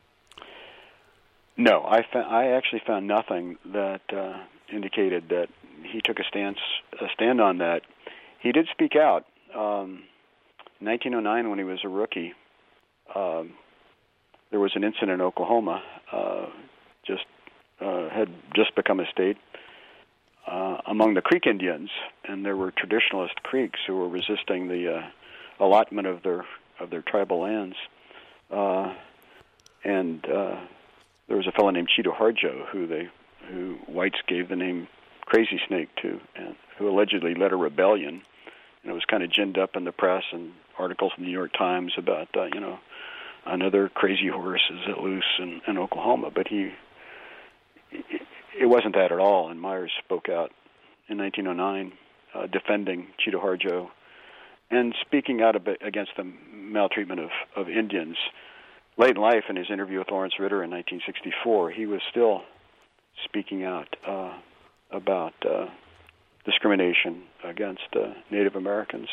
No, I, fa- I actually found nothing that uh, indicated that he took a stance, a stand on that. He did speak out. Um, in nineteen oh nine, when he was a rookie, um, there was an incident in Oklahoma, uh, just uh, had just become a state, Uh, among the Creek Indians, and there were traditionalist Creeks who were resisting the uh, allotment of their of their tribal lands. Uh, and uh, there was a fellow named Cheeto Harjo who they who whites gave the name Crazy Snake to, and who allegedly led a rebellion. And it was kind of ginned up in the press and articles in the New York Times about uh, you know another crazy horse is let loose in, in Oklahoma, but he. he It wasn't that at all, and Myers spoke out in nineteen oh nine, uh, defending Cheeto Harjo and speaking out a bit against the maltreatment of, of Indians. Late in life, in his interview with Lawrence Ritter in nineteen sixty-four, he was still speaking out uh, about uh, discrimination against uh, Native Americans.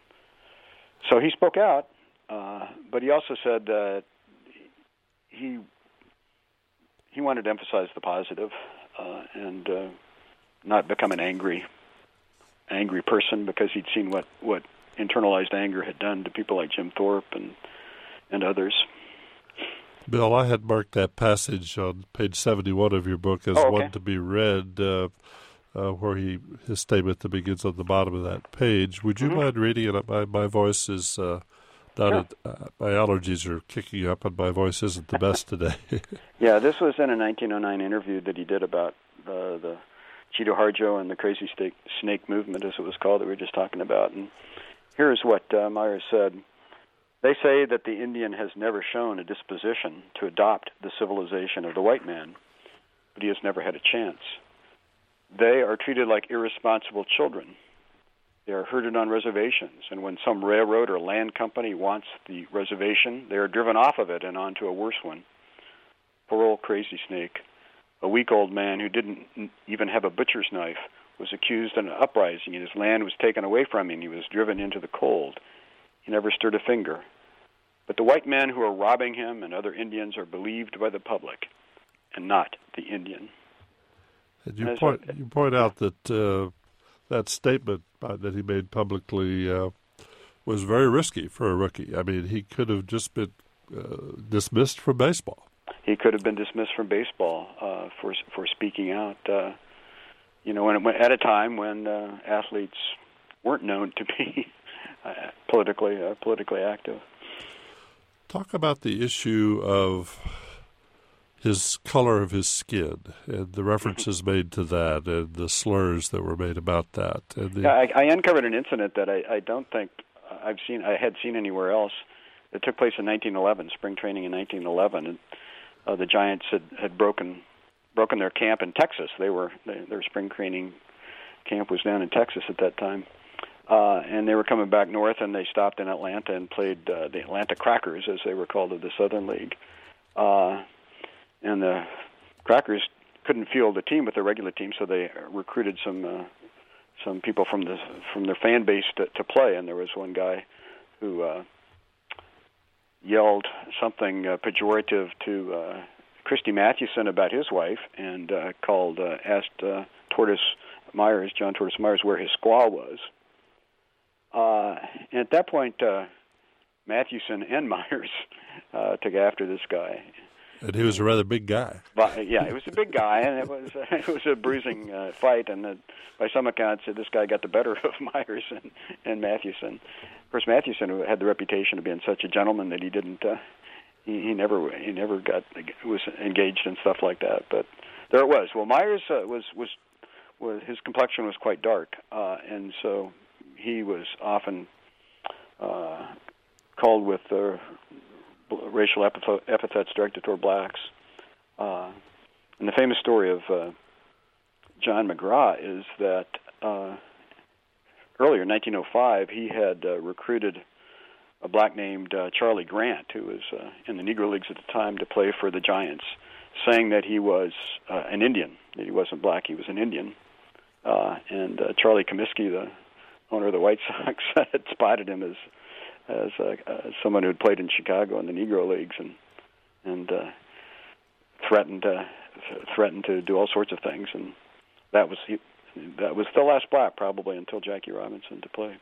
So he spoke out, uh, but he also said that he he wanted to emphasize the positive. Uh, and uh, not become an angry, angry person because he'd seen what, what internalized anger had done to people like Jim Thorpe and and others. Bill, I had marked that passage on page seventy-one of your book as oh, okay. one to be read, uh, uh, where he his statement that begins on the bottom of that page. Would you mm-hmm. mind reading it? My my voice is uh, not. Sure. At, uh, my allergies are kicking up, and my voice isn't the best today. Yeah, this was in a nineteen oh nine interview that he did about uh, the Cheeto Harjo and the Crazy Snake, snake movement, as it was called, that we were just talking about. And here's what uh, Myers said. They say that the Indian has never shown a disposition to adopt the civilization of the white man, but he has never had a chance. They are treated like irresponsible children. They are herded on reservations, and when some railroad or land company wants the reservation, they are driven off of it and onto a worse one. Poor old Crazy Snake, a weak old man who didn't even have a butcher's knife, was accused in an uprising, and his land was taken away from him. He was driven into the cold. He never stirred a finger. But the white men who are robbing him and other Indians are believed by the public, and not the Indian. And you, point, you point out that uh, that statement uh, that he made publicly uh, was very risky for a rookie. I mean, he could have just been uh, dismissed from baseball. He could have been dismissed from baseball uh, for for speaking out. Uh, you know, when, when at a time when uh, athletes weren't known to be uh, politically uh, politically active. Talk about the issue of his color of his skin and the references made to that and the slurs that were made about that. And the... yeah, I, I uncovered an incident that I, I don't think I've seen I had seen anywhere else. It took place in nineteen eleven, spring training in nineteen eleven, and uh, the Giants had, had broken broken their camp in Texas. They were they, their spring training camp was down in Texas at that time, uh, and they were coming back north, and they stopped in Atlanta and played uh, the Atlanta Crackers, as they were called, of the Southern League. Uh, and the Crackers couldn't field a team with their regular team, so they recruited some uh, some people from the from their fan base to, to play. And there was one guy who uh, yelled something uh, pejorative to uh, Christy Mathewson about his wife, and uh, called uh, asked uh, Tortoise Myers, John Tortoise Myers, where his squaw was. Uh, and at that point, uh, Mathewson and Myers uh, took after this guy. And he was a rather big guy. But, yeah, he was a big guy, and it was uh, it was a bruising uh, fight. And uh, by some accounts, uh, this guy got the better of Myers and, and Mathewson. Of course, Mathewson had the reputation of being such a gentleman that he didn't. Uh, he, he never he never got was engaged in stuff like that. But there it was. Well, Myers uh, was was was his complexion was quite dark, uh, and so he was often uh, called with the racial epithets directed toward blacks. Uh, and the famous story of uh, John McGraw is that uh, earlier in nineteen oh five, he had uh, recruited a black named uh, Charlie Grant, who was uh, in the Negro Leagues at the time, to play for the Giants, saying that he was uh, an Indian, that he wasn't black, he was an Indian. Uh, and uh, Charlie Comiskey, the owner of the White Sox, had spotted him as as uh, uh, someone who had played in Chicago in the Negro Leagues, and and uh, threatened uh, threatened to do all sorts of things, and that was he, that was the last black probably until Jackie Robinson to play.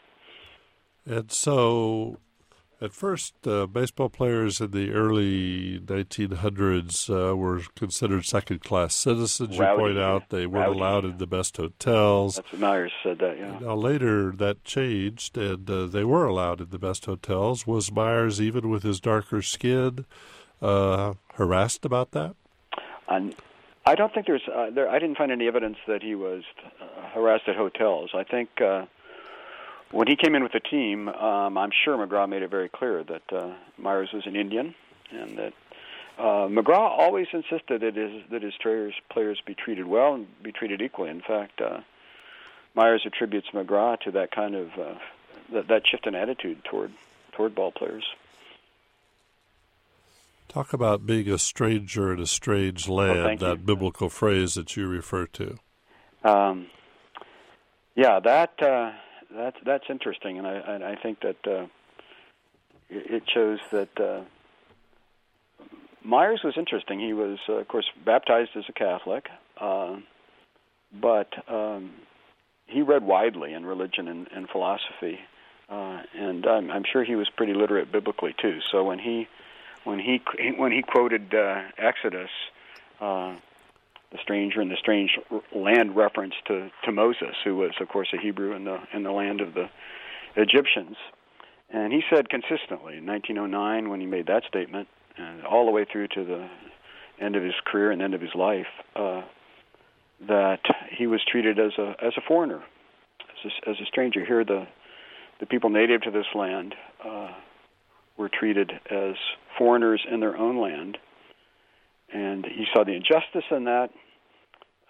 And so, at first, uh, baseball players in the early nineteen hundreds uh, were considered second-class citizens. Rowdy, you point out they weren't rowdy. allowed in the best hotels. That's what Myers said that, yeah. Now, later, that changed, and uh, they were allowed in the best hotels. Was Myers, even with his darker skin, uh, harassed about that? And I don't think there's uh, there. I didn't find any evidence that he was uh, harassed at hotels. I think uh, when he came in with the team, um, I'm sure McGraw made it very clear that uh, Myers was an Indian, and that uh, McGraw always insisted that his that his players players be treated well and be treated equally. In fact, uh, Myers attributes McGraw to that kind of uh, that, that shift in attitude toward toward ball players. Talk about being a stranger in a strange land, oh, that you. biblical phrase that you refer to. Um, yeah, that uh, that's that's interesting, and I and I think that uh, it shows that uh, Myers was interesting. He was, uh, of course, baptized as a Catholic, uh, but um, he read widely in religion and, and philosophy, uh, and I'm, I'm sure he was pretty literate biblically too. So when he When he when he quoted uh, Exodus, uh, the stranger in the strange land reference to, to Moses, who was, of course, a Hebrew in the in the land of the Egyptians, and he said consistently in nineteen oh nine when he made that statement, and all the way through to the end of his career and end of his life, uh, that he was treated as a as a foreigner, as a, as a stranger. Here, the the people native to this land Uh, were treated as foreigners in their own land, and he saw the injustice in that.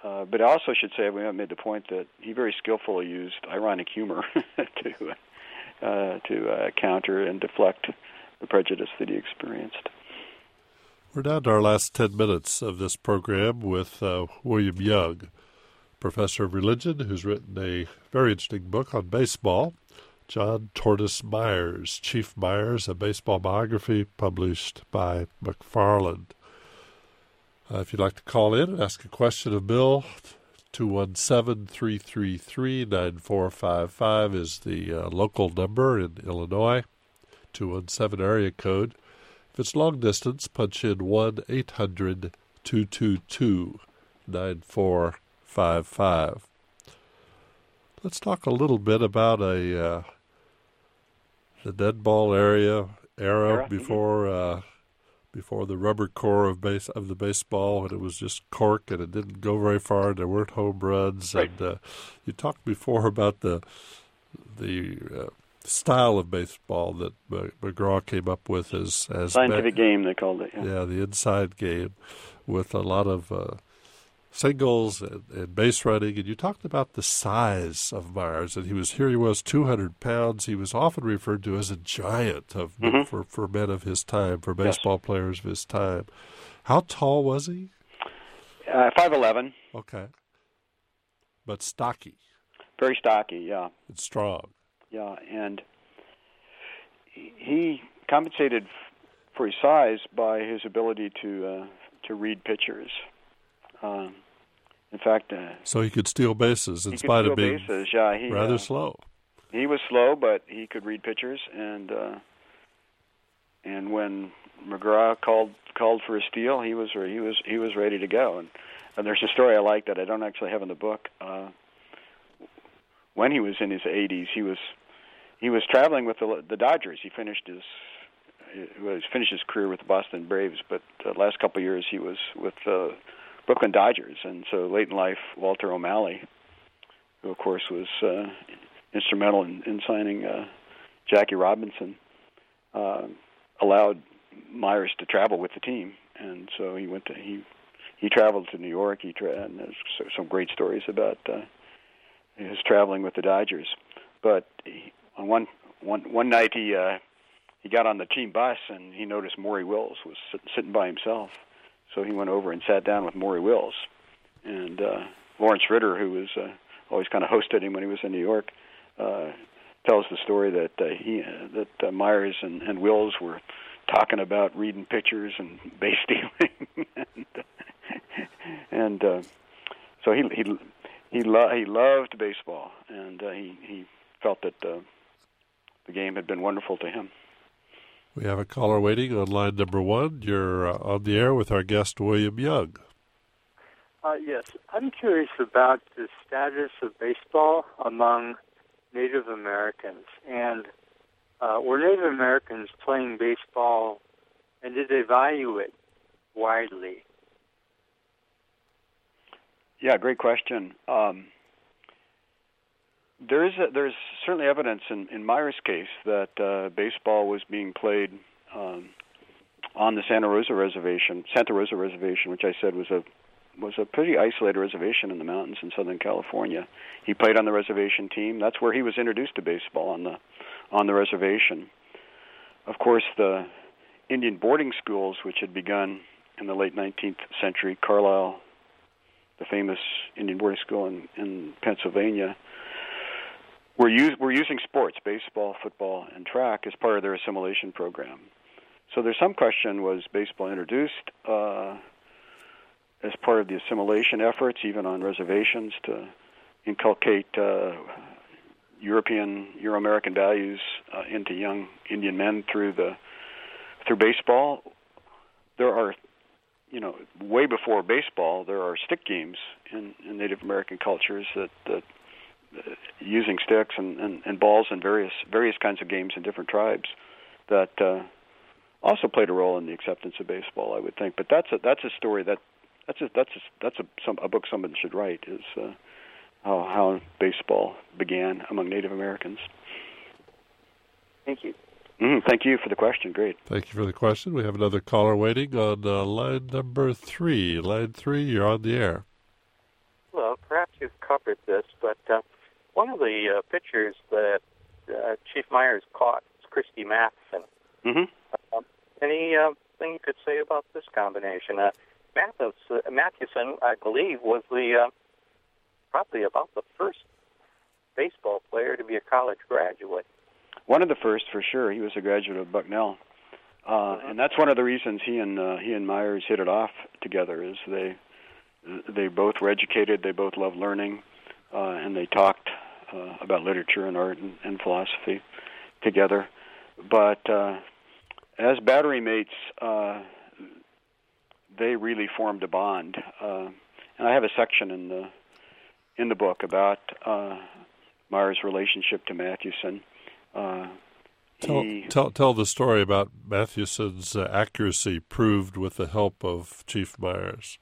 Uh, but I also should say, we made the point that he very skillfully used ironic humor to uh, to uh, counter and deflect the prejudice that he experienced. We're down to our last ten minutes of this program with uh, William Young, professor of religion, who's written a very interesting book on baseball. John Tortoise Myers, Chief Myers, a baseball biography published by McFarland. Uh, if you'd like to call in and ask a question of Bill, two one seven, three three three, nine four five five is the uh, local number in Illinois, two one seven area code. If it's long distance, punch in one eight hundred, two two two, nine four five five. Let's talk a little bit about a uh, the dead ball area era, era? before uh, before the rubber core of base of the baseball, when it was just cork and it didn't go very far. And there weren't home runs, right. and uh, you talked before about the the uh, style of baseball that McGraw came up with as as scientific game, they called it. Yeah, yeah the inside game, with a lot of Uh, singles and, and base running, and you talked about the size of Myers, and he was here. He was two hundred pounds. He was often referred to as a giant of mm-hmm. for for men of his time, for baseball yes. players of his time. How tall was he? Uh, five eleven. Okay, but stocky. Very stocky, yeah. And strong. Yeah, and he compensated for his size by his ability to uh, to read pitchers. Um, in fact, uh, so he could steal bases in he spite could of being bases. Yeah, he, rather uh, slow. He was slow, but he could read pitchers, and uh, and when McGraw called called for a steal, he was he was he was ready to go. And, and there's a story I like that I don't actually have in the book. Uh, when he was in his eighties, he was he was traveling with the the Dodgers. He finished his he was finished his career with the Boston Braves, but the last couple of years he was with uh, Brooklyn Dodgers. And so late in life, Walter O'Malley, who of course was uh, instrumental in, in signing uh, Jackie Robinson, uh, allowed Myers to travel with the team, and so he went to he he traveled to New York. He tra- and there's some great stories about uh, his traveling with the Dodgers. But he, on one one one night he uh, he got on the team bus and he noticed Maury Wills was sit, sitting by himself. So he went over and sat down with Maury Wills, and uh, Lawrence Ritter, who was uh, always kind of hosted him when he was in New York, uh, tells the story that uh, he uh, that uh, Myers and, and Wills were talking about reading pitchers and base stealing, and, and uh, so he he he, lo- he loved baseball, and uh, he he felt that uh, the game had been wonderful to him. We have a caller waiting on line number one. You're uh, on the air with our guest, William Young. Uh, yes, I'm curious about the status of baseball among Native Americans. And uh, were Native Americans playing baseball, and did they value it widely? Yeah, great question. Um, There is a, there's certainly evidence in, in Myers' case that uh, baseball was being played um, on the Santa Rosa Reservation, Santa Rosa Reservation, which I said was a was a pretty isolated reservation in the mountains in Southern California. He played on the reservation team. That's where he was introduced to baseball, on the on the reservation. Of course, the Indian boarding schools, which had begun in the late nineteenth century, Carlisle, the famous Indian boarding school in, in Pennsylvania, We're, use, we're using sports, baseball, football, and track as part of their assimilation program. So there's some question, was baseball introduced uh, as part of the assimilation efforts, even on reservations, to inculcate uh, European, Euro-American values uh, into young Indian men through the through baseball? There are, you know, way before baseball, there are stick games in, in Native American cultures that, that using sticks and, and, and balls and various various kinds of games in different tribes that uh, also played a role in the acceptance of baseball, I would think. But that's a that's a story that that's a that's a, that's a, some, a book someone should write, is uh, how how baseball began among Native Americans. Thank you. Mm, thank you for the question. Great. Thank you for the question. We have another caller waiting on uh, line number three. Line three, you're on the air. covered this, but uh, one of the uh, pitchers that uh, Chief Myers caught was Christy Matheson. Mm-hmm. Um, any uh, thing you could say about this combination? Uh, Mathis, uh, Matheson, I believe, was the uh, probably about the first baseball player to be a college graduate. One of the first, for sure. He was a graduate of Bucknell, uh, mm-hmm. and that's one of the reasons he and uh, he and Myers hit it off together. Is they they both were educated, they both loved learning, uh, and they talked uh, about literature and art and, and philosophy together. But uh, as battery mates, uh, they really formed a bond. Uh, and I have a section in the in the book about uh, Myers' relationship to Mathewson. Uh, tell, he, tell tell the story about Mathewson's uh, accuracy proved with the help of Chief Myers.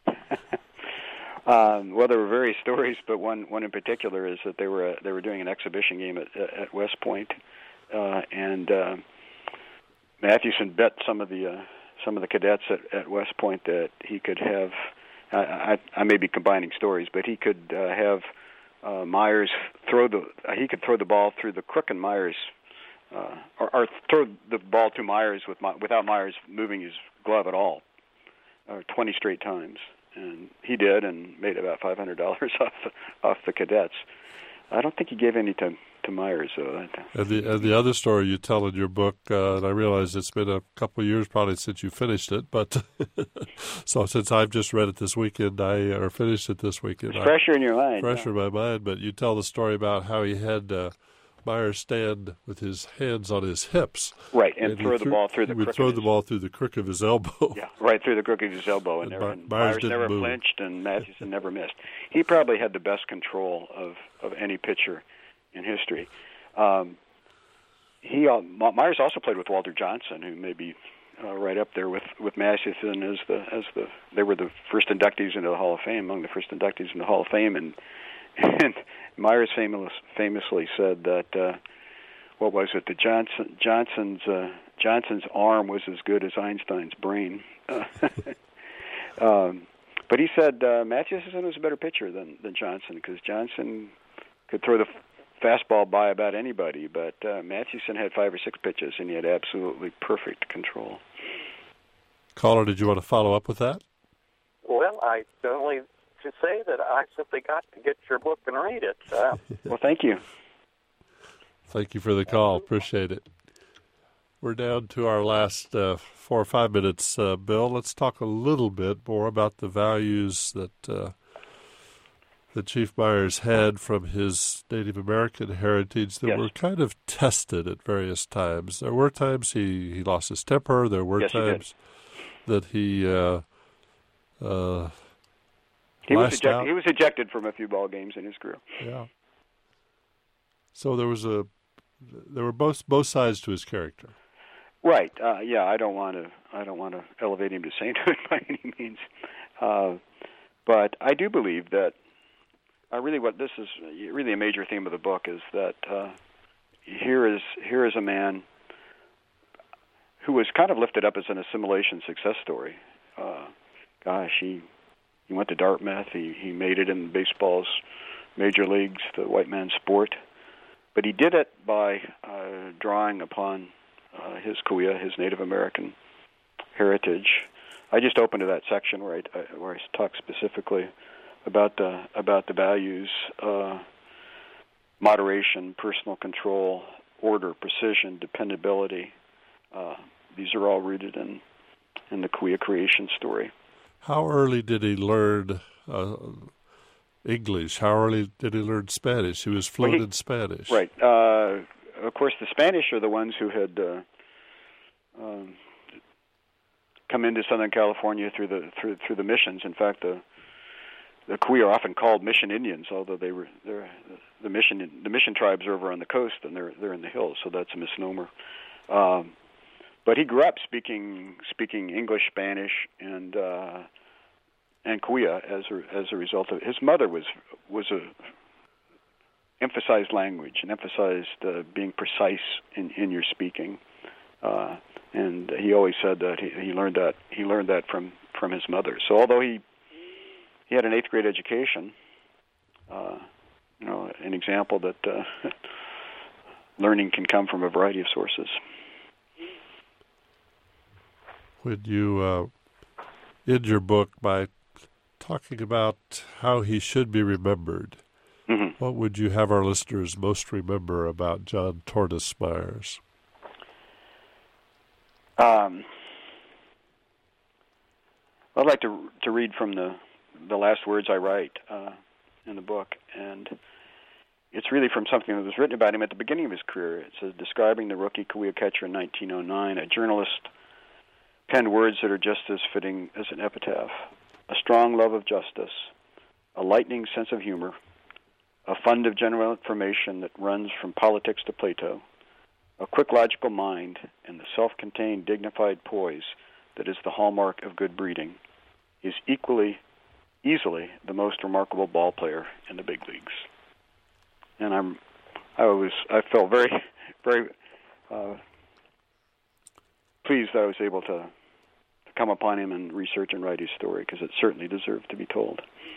um, well, there were various stories, but one one in particular is that they were uh, they were doing an exhibition game at at West Point, uh, and uh, Mathewson bet some of the uh, some of the cadets at, at West Point that he could have. I, I, I may be combining stories, but he could uh, have uh, Myers throw the uh, he could throw the ball through the crook in Myers. Uh, or, or throw the ball to Myers with my, without Myers moving his glove at all, uh, twenty straight times, and he did, and made about five hundred dollars off the, off the cadets. I don't think he gave any to to Myers. So and the and the other story you tell in your book, uh, and I realize it's been a couple of years probably since you finished it, but so since I've just read it this weekend, I or finished it this weekend, it's fresher I, in your mind, fresher yeah. in my mind. But you tell the story about how he had. Uh, Myers stand with his hands on his hips, right, and, and throw threw, the ball through the. He would crook throw of the his, ball through the crook of his elbow. Yeah, right through the crook of his elbow, and, and never, Myers, Myers never move. flinched, and Mathewson never missed. He probably had the best control of, of any pitcher in history. Um, he uh, Myers also played with Walter Johnson, who may be uh, right up there with with Mathewson as the as the they were the first inductees into the Hall of Fame, among the first inductees into the Hall of Fame, and and Myers famous, famously said that. Uh, What was it? The Johnson Johnson's uh, Johnson's arm was as good as Einstein's brain. Uh, um, but he said uh, Mathewson was a better pitcher than than Johnson because Johnson could throw the fastball by about anybody, but uh, Mathewson had five or six pitches and he had absolutely perfect control. Caller, did you want to follow up with that? Well, I only to say that I simply got to get your book and read it. Uh, well, thank you. Thank you for the call. Appreciate it. We're down to our last uh, four or five minutes, uh, Bill. Let's talk a little bit more about the values that uh, that Chief Myers had from his Native American heritage that yes. were kind of tested at various times. There were times he, he lost his temper. There were yes, times he that he uh, uh, he was ejected. out. He was ejected from a few ball games in his career. Yeah. So there was a there were both both sides to his character. Right. Uh, yeah. I don't want to. I don't want to elevate him to sainthood by any means. Uh, but I do believe that. I really what this is really a major theme of the book is that uh, here is here is a man who was kind of lifted up as an assimilation success story. Uh, gosh, he he went to Dartmouth. He he made it in baseball's major leagues, the white man's sport. But he did it by uh, drawing upon uh, his Kuya, his Native American heritage. I just opened to that section where I, where I talk specifically about the about the values, uh, moderation, personal control, order, precision, dependability. Uh, these are all rooted in in the Kuya creation story. How early did he learn Uh, English? How early did he learn Spanish? He was fluent well, he, in Spanish. Right. Uh, of course, the Spanish are the ones who had uh, um, come into Southern California through the through through the missions. In fact, the the Kuya are often called Mission Indians, although they were they're, the mission the mission tribes are over on the coast and they're they're in the hills, so that's a misnomer. Um, but he grew up speaking speaking English, Spanish, and uh, and Kuya as a, as a result of it. His mother was was a emphasized language and emphasized uh, being precise in, in your speaking, uh, and he always said that he, he learned that he learned that from, from his mother. So although he he had an eighth grade education, uh, you know, an example that uh, learning can come from a variety of sources. When you uh, end your book by talking about how he should be remembered, mm-hmm. what would you have our listeners most remember about John Tortoise Myers? Um, I'd like to to read from the the last words I write uh, in the book, and it's really from something that was written about him at the beginning of his career. It says, describing the rookie Cahuilla catcher in nineteen oh nine, a journalist penned words that are just as fitting as an epitaph. A strong love of justice, a lightning sense of humor, a fund of general information that runs from politics to Plato, a quick logical mind, and the self-contained dignified poise that is the hallmark of good breeding, is equally, easily the most remarkable ball player in the big leagues. And I'm, I was, I felt very, very uh, pleased that I was able to, to come upon him and research and write his story, because it certainly deserved to be told.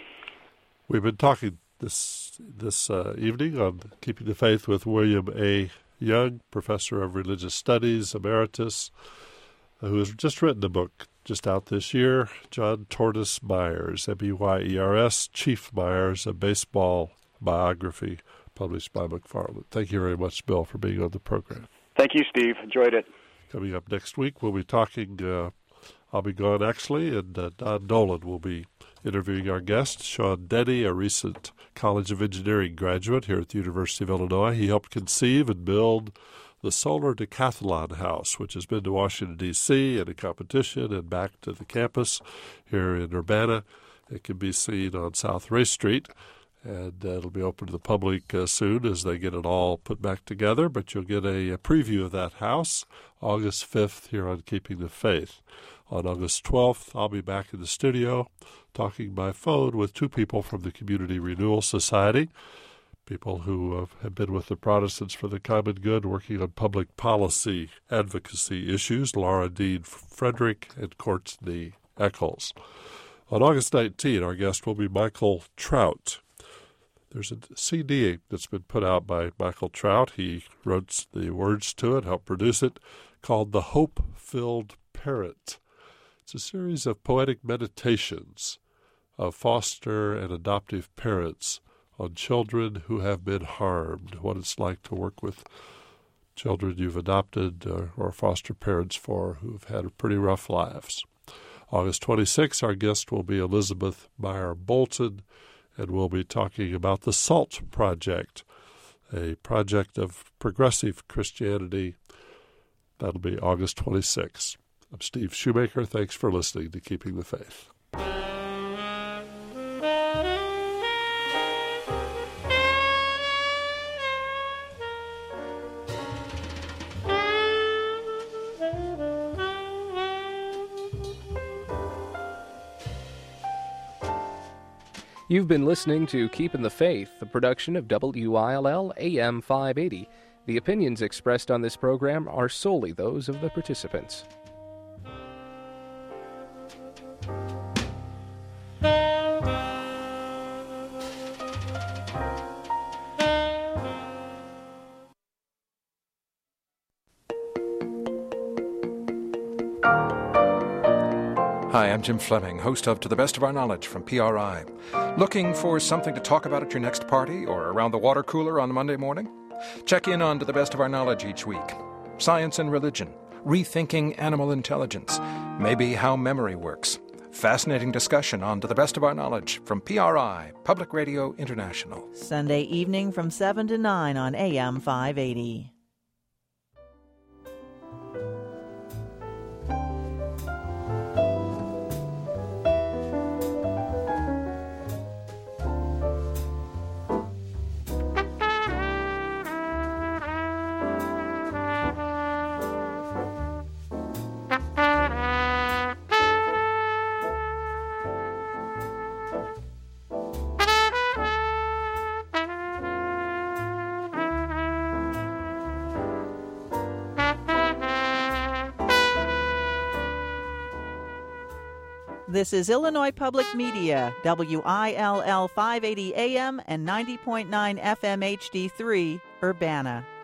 We've been talking this this uh, evening on Keeping the Faith with William A. Young, Professor of Religious Studies, Emeritus, uh, who has just written a book just out this year, John Tortoise Myers, M E Y E R S, Chief Myers, a baseball biography published by McFarland. Thank you very much, Bill, for being on the program. Thank you, Steve. Enjoyed it. Coming up next week, we'll be talking, uh, I'll be gone actually, and uh, Don Dolan will be interviewing our guest, Sean Denny, a recent College of Engineering graduate here at the University of Illinois. He helped conceive and build the Solar Decathlon House, which has been to Washington, D C in a competition and back to the campus here in Urbana. It can be seen on South Race Street, and uh, it'll be open to the public uh, soon as they get it all put back together. But you'll get a, a preview of that house August fifth here on Keeping the Faith. On August twelfth, I'll be back in the studio talking by phone with two people from the Community Renewal Society, people who uh, have been with the Protestants for the Common Good, working on public policy advocacy issues, Laura Dean Frederick and Courtney Eccles. On August nineteenth, our guest will be Michael Trout. There's a C D that's been put out by Michael Trout. He wrote the words to it, helped produce it, called The Hope-Filled Parent. It's a series of poetic meditations of foster and adoptive parents on children who have been harmed, what it's like to work with children you've adopted uh, or foster parents for who've had pretty rough lives. August twenty-sixth, our guest will be Elizabeth Meyer Bolton, and we'll be talking about the SALT Project, a project of progressive Christianity. That'll be August twenty-sixth. I'm Steve Shoemaker. Thanks for listening to Keeping the Faith. You've been listening to Keeping the Faith, a production of W I L L A M five eighty. The opinions expressed on this program are solely those of the participants. Hi, I'm Jim Fleming, host of To the Best of Our Knowledge from P R I. Looking for something to talk about at your next party or around the water cooler on Monday morning? Check in on To the Best of Our Knowledge each week. Science and religion, rethinking animal intelligence, maybe how memory works. Fascinating discussion on To the Best of Our Knowledge from P R I, Public Radio International. Sunday evening from seven to nine on A M five eighty. This is Illinois Public Media, W I L L five eighty A M and ninety point nine F M H D three, Urbana.